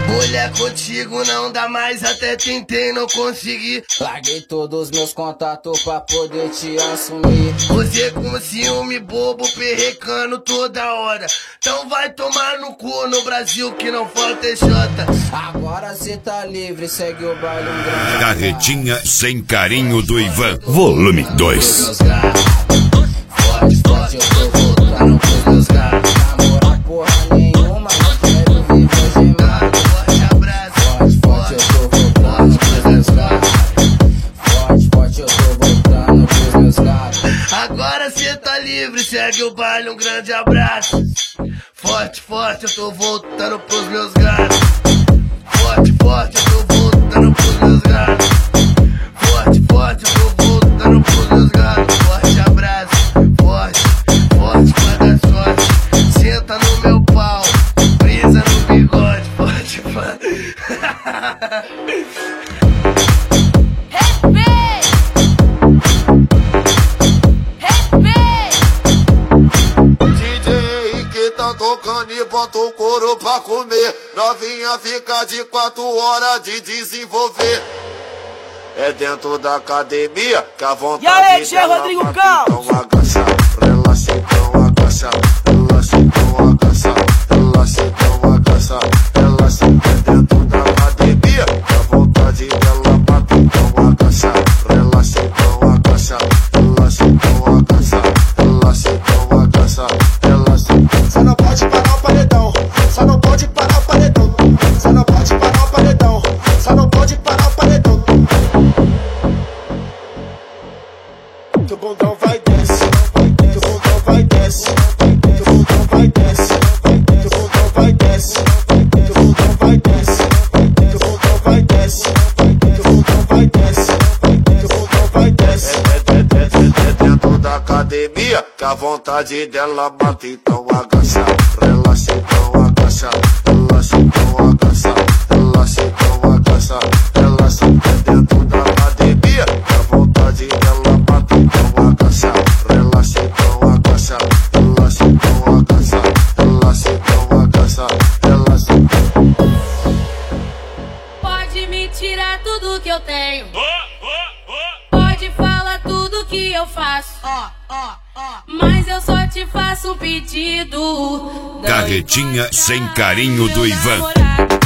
Mulher contigo não dá mais, até tentei, não consegui. Larguei todos meus contatos pra poder te assumir. Você com ciúme bobo, perrecando toda hora. Então vai tomar no cu, no Brasil que não falta é Jota. Agora cê tá livre, segue o baile um grande. Carretinha sem carinho do Ivan, volume 2. Forte, forte, eu tô voltando pros meus gatos. Namorar porra nenhuma, não quero viver gemado. Forte abraço, Forte, forte, eu tô voltando pros meus gatos. Forte, forte, eu tô voltando pros meus gatos. agora cê tá livre, segue o baile, um grande abraço. Forte, forte, eu tô voltando pros meus gatos. Forte, forte, eu tô voltando pros meus gatos. Forte, forte, eu tô voltando pros meus gatos. Forte abraço, forte, forte, vai dar sorte. Senta no meu pau, brisa no bigode. Forte, forte. Tocando e bota o couro pra comer. Novinha fica de 4 horas de desenvolver. É dentro da academia que a vontade. E aí, Tia Rodrigo Campos? Então agacha, relaxa, então agacha. Relaxa, então agacha. Relaxa, então agacha. Relaxa, é dentro da academia que a vontade dela bate. Então agacha, relaxa, então agacha. Relaxa, então agacha. Relaxa, então agacha. Só não pode parar o paredão, só não pode parar o paredão, só não pode parar o paredão, só não pode parar o paredão. Que o bundão vai desce, que o bundão vai desce, que o bundão vai desce, que o bundão vai desce, que o bundão vai desce, que o bundão vai desce, que o bundão vai desce, que o bundão vai desce. É dentro da academia que a vontade dela bate, então agacha, relaxa, então agacha, relaxa, então agacha, relaxa, então agacha, relaxa, é dentro da academia que a vontade dela bate, então agacha, relaxa, então agacha, relaxa, então agacha, relaxa, então agacha, relaxa. Pode me tirar tudo que eu tenho, pode falar tudo que eu faço, mas eu só te faço um pedido. Carretinha sem carinho do Ivan.